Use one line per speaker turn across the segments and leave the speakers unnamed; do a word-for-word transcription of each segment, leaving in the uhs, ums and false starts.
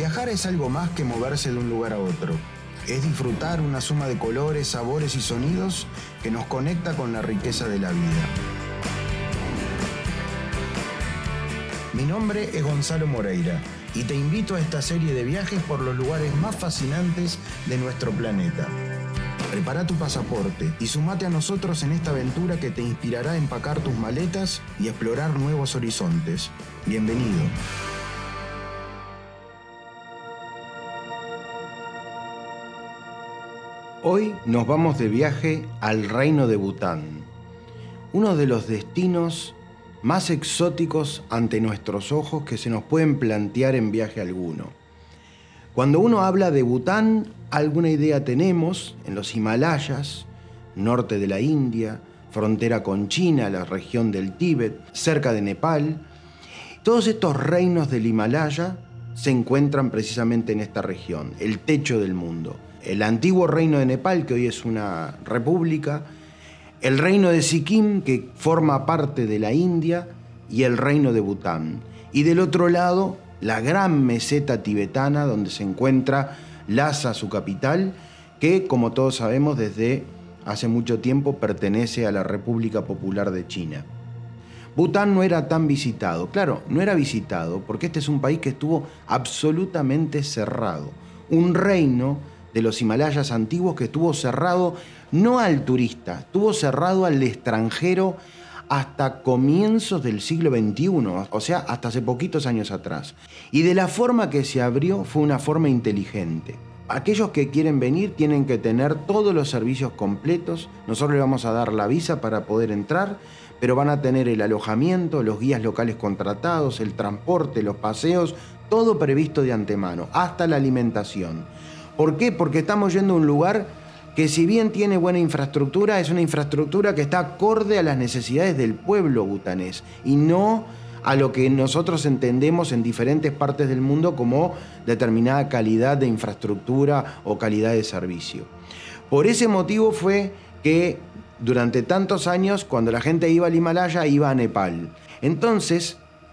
Viajar es algo más que moverse de un lugar a otro. Es disfrutar una suma de colores, sabores y sonidos que nos conecta con la riqueza de la vida. Mi nombre es Gonzalo Moreira y te invito a esta serie de viajes por los lugares más fascinantes de nuestro planeta. Prepara tu pasaporte y sumate a nosotros en esta aventura que te inspirará a empacar tus maletas y explorar nuevos horizontes. Bienvenido.
Hoy nos vamos de viaje al reino de Bután, uno de los destinos más exóticos ante nuestros ojos que se nos pueden plantear en viaje alguno. Cuando uno habla de Bután, alguna idea tenemos en los Himalayas, norte de la India, frontera con China, la región del Tíbet, cerca de Nepal. Todos estos reinos del Himalaya se encuentran precisamente en esta región, el techo del mundo. El antiguo reino de Nepal, que hoy es una república, el reino de Sikkim, que forma parte de la India, y el reino de Bután. Y del otro lado, la gran meseta tibetana, donde se encuentra Lhasa, su capital, que, como todos sabemos, desde hace mucho tiempo pertenece a la República Popular de China. Bután no era tan visitado. Claro, no era visitado porque este es un país que estuvo absolutamente cerrado. Un reino de los Himalayas antiguos que estuvo cerrado no al turista, estuvo cerrado al extranjero hasta comienzos del siglo veintiuno, o sea, hasta hace poquitos años atrás. Y de la forma que se abrió fue una forma inteligente. Aquellos que quieren venir tienen que tener todos los servicios completos. Nosotros les vamos a dar la visa para poder entrar, pero van a tener el alojamiento, los guías locales contratados, el transporte, los paseos, todo previsto de antemano, hasta la alimentación. ¿Por qué? Porque estamos yendo a un lugar que, si bien tiene buena infraestructura, es una infraestructura que está acorde a las necesidades del pueblo butanés y no a lo que nosotros entendemos en diferentes partes del mundo como determinada calidad de infraestructura o calidad de servicio. Por ese motivo fue que durante tantos años, cuando la gente iba al Himalaya, iba a Nepal. Entonces,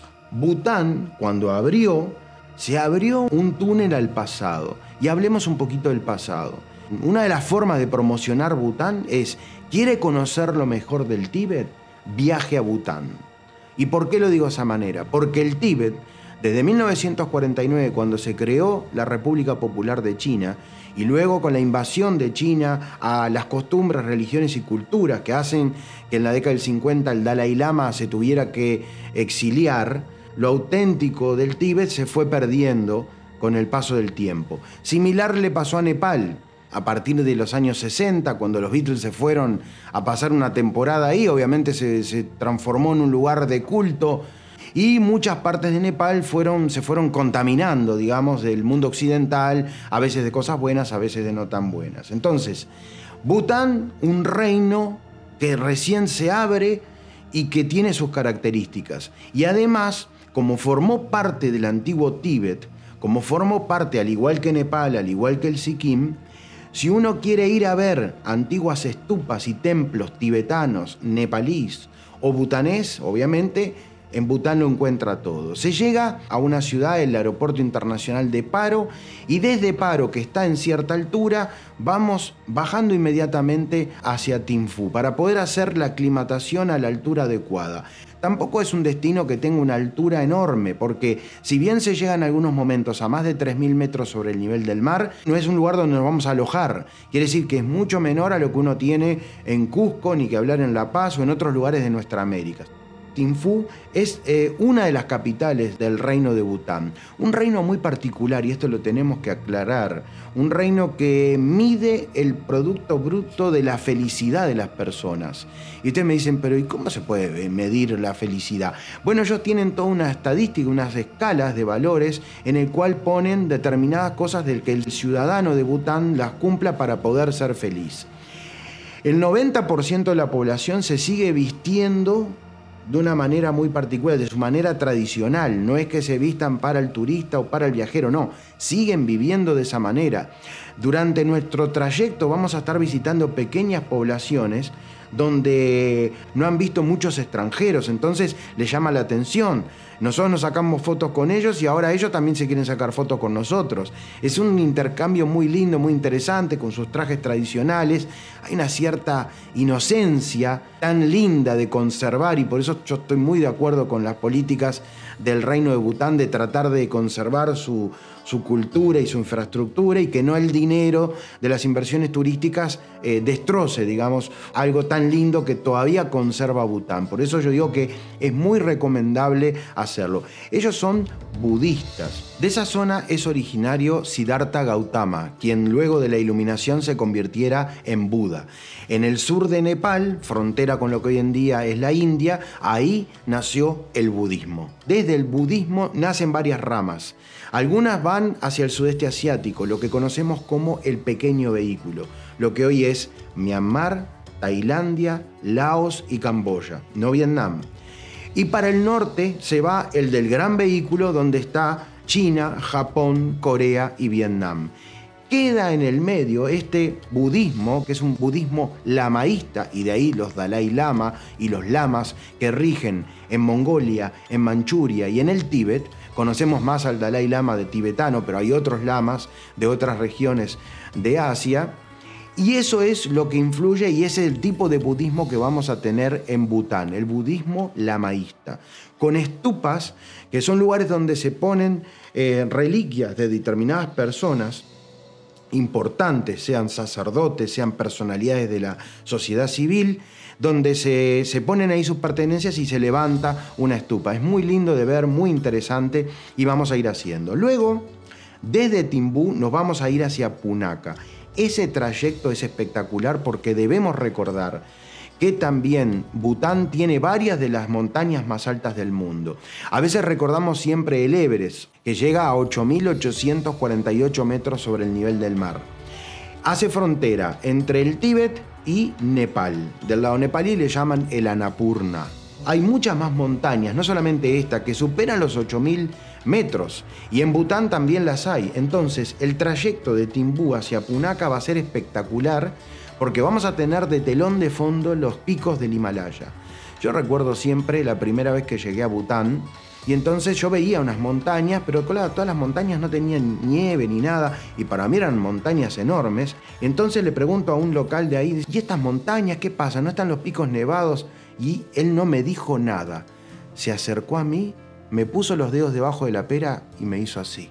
Bután, cuando abrió, se abrió un túnel al pasado. Y hablemos un poquito del pasado. Una de las formas de promocionar Bután es: ¿quiere conocer lo mejor del Tíbet? Viaje a Bután. ¿Y por qué lo digo de esa manera? Porque el Tíbet, desde mil novecientos cuarenta y nueve, cuando se creó la República Popular de China, y luego con la invasión de China a las costumbres, religiones y culturas que hacen que en la década del cincuenta el Dalai Lama se tuviera que exiliar, lo auténtico del Tíbet se fue perdiendo con el paso del tiempo. Similar le pasó a Nepal. A partir de los años sesenta, cuando los Beatles se fueron a pasar una temporada ahí, obviamente se, se transformó en un lugar de culto y muchas partes de Nepal fueron, se fueron contaminando, digamos, del mundo occidental, a veces de cosas buenas, a veces de no tan buenas. Entonces, Bután, un reino que recién se abre y que tiene sus características. Y además, como formó parte del antiguo Tíbet, como formó parte, al igual que Nepal, al igual que el Sikkim, si uno quiere ir a ver antiguas estupas y templos tibetanos, nepalíes o butanés, obviamente, en Bután lo encuentra todo. Se llega a una ciudad, el aeropuerto internacional de Paro, y desde Paro, que está en cierta altura, vamos bajando inmediatamente hacia Thimphu para poder hacer la aclimatación a la altura adecuada. Tampoco es un destino que tenga una altura enorme, porque si bien se llega en algunos momentos a más de tres mil metros sobre el nivel del mar, no es un lugar donde nos vamos a alojar. Quiere decir que es mucho menor a lo que uno tiene en Cusco, ni que hablar en La Paz o en otros lugares de nuestra América. Thimphu es eh, una de las capitales del reino de Bután. Un reino muy particular, y esto lo tenemos que aclarar. Un reino que mide el producto bruto de la felicidad de las personas. Y ustedes me dicen, pero ¿y cómo se puede medir la felicidad? Bueno, ellos tienen toda una estadística, unas escalas de valores en el cual ponen determinadas cosas del que el ciudadano de Bután las cumpla para poder ser feliz. El noventa por ciento de la población se sigue vistiendo de una manera muy particular, de su manera tradicional. No es que se vistan para el turista o para el viajero, no. Siguen viviendo de esa manera. Durante nuestro trayecto vamos a estar visitando pequeñas poblaciones donde no han visto muchos extranjeros, entonces les llama la atención. Nosotros nos sacamos fotos con ellos y ahora ellos también se quieren sacar fotos con nosotros. Es un intercambio muy lindo, muy interesante, con sus trajes tradicionales. Hay una cierta inocencia tan linda de conservar, y por eso yo estoy muy de acuerdo con las políticas del Reino de Bután de tratar de conservar su, su cultura y su infraestructura, y que no el dinero de las inversiones turísticas eh, destroce, digamos, algo tan lindo que todavía conserva Bután. Por eso yo digo que es muy recomendable hacerlo. Ellos son budistas. De esa zona es originario Siddhartha Gautama, quien luego de la iluminación se convirtiera en Buda. En el sur de Nepal, frontera con lo que hoy en día es la India, ahí nació el budismo. Desde el budismo nacen varias ramas. Algunas van hacia el sudeste asiático, lo que conocemos como el pequeño vehículo, lo que hoy es Myanmar, Tailandia, Laos y Camboya, no Vietnam. Y para el norte se va el del gran vehículo, donde está China, Japón, Corea y Vietnam. Queda en el medio este budismo, que es un budismo lamaísta, y de ahí los Dalai Lama y los lamas que rigen en Mongolia, en Manchuria y en el Tíbet. Conocemos más al Dalai Lama de tibetano, pero hay otros lamas de otras regiones de Asia. Y eso es lo que influye, y ese es el tipo de budismo que vamos a tener en Bután, el budismo lamaísta, con estupas, que son lugares donde se ponen eh, reliquias de determinadas personas importantes, sean sacerdotes, sean personalidades de la sociedad civil, donde se, se ponen ahí sus pertenencias y se levanta una estupa. Es muy lindo de ver, muy interesante, y vamos a ir haciendo. Luego, desde Timbú nos vamos a ir hacia Punakha. Ese trayecto es espectacular porque debemos recordar que también Bután tiene varias de las montañas más altas del mundo. A veces recordamos siempre el Everest, que llega a ocho mil ochocientos cuarenta y ocho metros sobre el nivel del mar. Hace frontera entre el Tíbet y Nepal. Del lado nepalí le llaman el Annapurna. Hay muchas más montañas, no solamente esta, que superan los ocho mil metros, y en Bután también las hay. Entonces, el trayecto de Timbú hacia Punakha va a ser espectacular, porque vamos a tener de telón de fondo los picos del Himalaya. Yo recuerdo siempre la primera vez que llegué a Bután, y entonces yo veía unas montañas, pero claro, todas las montañas no tenían nieve ni nada, y para mí eran montañas enormes. Entonces le pregunto a un local de ahí, ¿y estas montañas qué pasa? ¿No están los picos nevados? Y él no me dijo nada. Se acercó a mí, me puso los dedos debajo de la pera y me hizo así.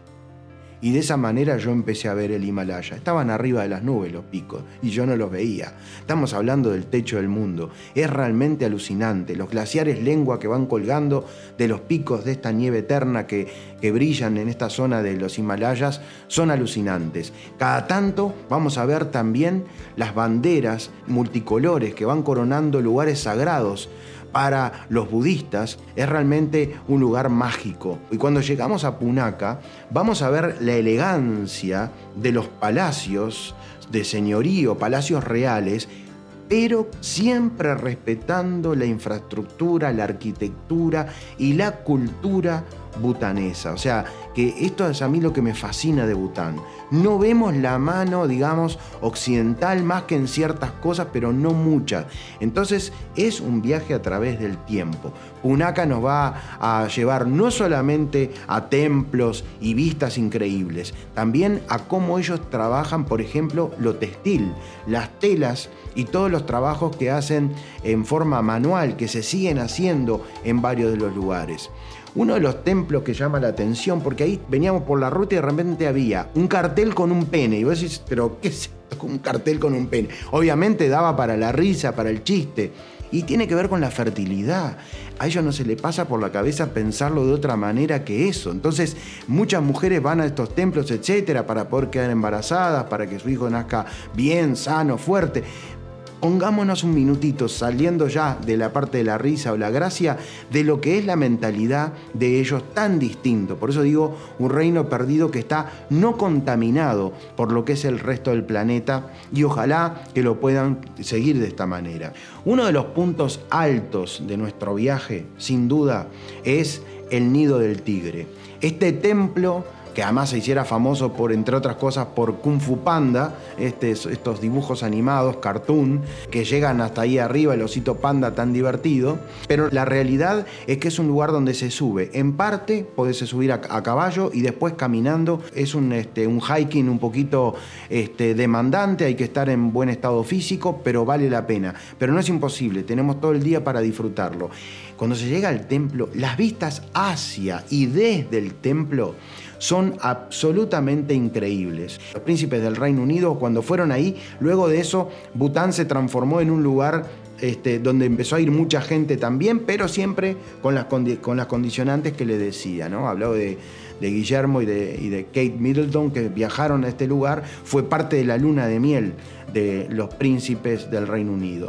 Y de esa manera yo empecé a ver el Himalaya. Estaban arriba de las nubes los picos y yo no los veía. Estamos hablando del techo del mundo. Es realmente alucinante. Los glaciares lengua que van colgando de los picos de esta nieve eterna que, que brillan en esta zona de los Himalayas son alucinantes. Cada tanto vamos a ver también las banderas multicolores que van coronando lugares sagrados. Para los budistas es realmente un lugar mágico. Y cuando llegamos a Punakha, vamos a ver la elegancia de los palacios de señorío, palacios reales, pero siempre respetando la infraestructura, la arquitectura y la cultura butanesa. O sea, que esto es a mí lo que me fascina de Bután. No vemos la mano, digamos, occidental más que en ciertas cosas, pero no muchas. Entonces es un viaje a través del tiempo. Punakha nos va a llevar no solamente a templos y vistas increíbles, también a cómo ellos trabajan, por ejemplo, lo textil, las telas y todos los trabajos que hacen en forma manual, que se siguen haciendo en varios de los lugares. Uno de los templos que llama la atención, porque ahí veníamos por la ruta y de repente había un cartel con un pene. Y vos decís, ¿pero qué es esto? Un cartel con un pene. Obviamente daba para la risa, para el chiste. Y tiene que ver con la fertilidad. A ellos no se les pasa por la cabeza pensarlo de otra manera que eso. Entonces, muchas mujeres van a estos templos, etcétera, para poder quedar embarazadas, para que su hijo nazca bien, sano, fuerte. Pongámonos un minutito, saliendo ya de la parte de la risa o la gracia, de lo que es la mentalidad de ellos tan distinto. Por eso digo, un reino perdido que está no contaminado por lo que es el resto del planeta, y ojalá que lo puedan seguir de esta manera. Uno de los puntos altos de nuestro viaje, sin duda, es el Nido del Tigre. Este templo que además se hiciera famoso por, entre otras cosas, por Kung Fu Panda, este, estos dibujos animados, cartoon, que llegan hasta ahí arriba, el osito panda tan divertido. Pero la realidad es que es un lugar donde se sube. En parte podés subir a, a caballo y después caminando. Es un, este, un hiking un poquito este, demandante, hay que estar en buen estado físico, pero vale la pena. Pero no es imposible, tenemos todo el día para disfrutarlo. Cuando se llega al templo, las vistas hacia y desde el templo son absolutamente increíbles. Los príncipes del Reino Unido, cuando fueron ahí, luego de eso, Bután se transformó en un lugar este, donde empezó a ir mucha gente también, pero siempre con las, condi- con las condicionantes que le decía, ¿no? Hablaba de, de Guillermo y de, y de Kate Middleton, que viajaron a este lugar. Fue parte de la luna de miel de los príncipes del Reino Unido.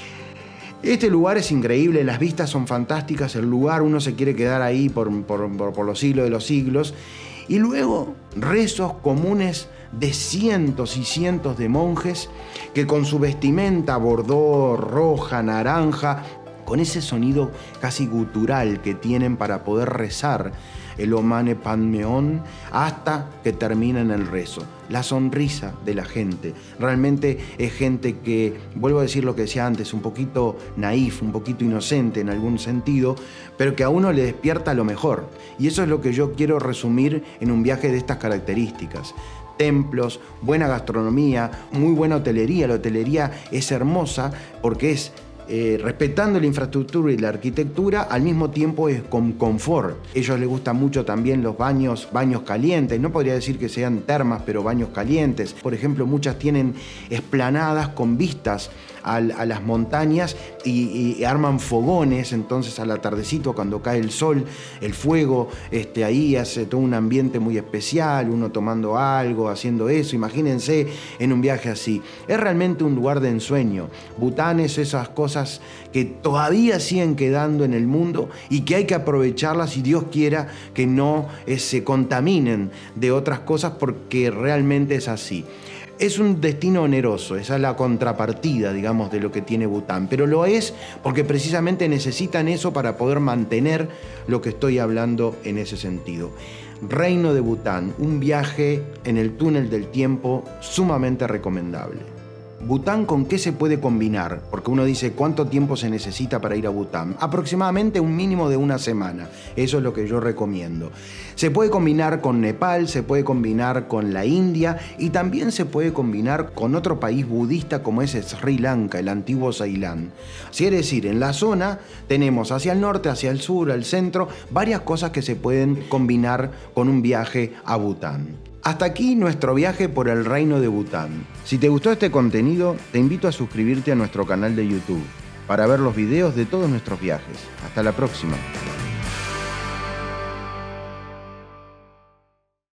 Este lugar es increíble, las vistas son fantásticas, el lugar uno se quiere quedar ahí por, por, por, por los siglos de los siglos. Y luego rezos comunes de cientos y cientos de monjes que con su vestimenta bordó, roja, naranja, con ese sonido casi gutural que tienen para poder rezar el Om Mani Padme Hum hasta que terminan el rezo. La sonrisa de la gente. Realmente es gente que, vuelvo a decir lo que decía antes, un poquito naif, un poquito inocente en algún sentido, pero que a uno le despierta lo mejor. Y eso es lo que yo quiero resumir en un viaje de estas características. Templos, buena gastronomía, muy buena hotelería. La hotelería es hermosa porque es Eh, respetando la infraestructura y la arquitectura, al mismo tiempo es con confort. A ellos les gustan mucho también los baños, baños calientes, no podría decir que sean termas, pero baños calientes. Por ejemplo, muchas tienen esplanadas con vistas a, a las montañas y, y arman fogones, entonces al atardecito cuando cae el sol, el fuego, este, ahí hace todo un ambiente muy especial, uno tomando algo, haciendo eso. Imagínense en un viaje así. Es realmente un lugar de ensueño. Bután es esas cosas que todavía siguen quedando en el mundo y que hay que aprovecharlas, y Dios quiera que no eh, se contaminen de otras cosas, porque realmente es así. Es un destino oneroso, esa es la contrapartida, digamos, de lo que tiene Bután, pero lo es porque precisamente necesitan eso para poder mantener lo que estoy hablando en ese sentido. Reino de Bután, un viaje en el túnel del tiempo sumamente recomendable. ¿Bután con qué se puede combinar? Porque uno dice, ¿cuánto tiempo se necesita para ir a Bután? Aproximadamente un mínimo de una semana. Eso es lo que yo recomiendo. Se puede combinar con Nepal, se puede combinar con la India y también se puede combinar con otro país budista como es Sri Lanka, el antiguo Ceilán. Así es decir, en la zona tenemos hacia el norte, hacia el sur, al centro, varias cosas que se pueden combinar con un viaje a Bután. Hasta aquí nuestro viaje por el reino de Bután. Si te gustó este contenido, te invito a suscribirte a nuestro canal de YouTube para ver los videos de todos nuestros viajes. Hasta la próxima.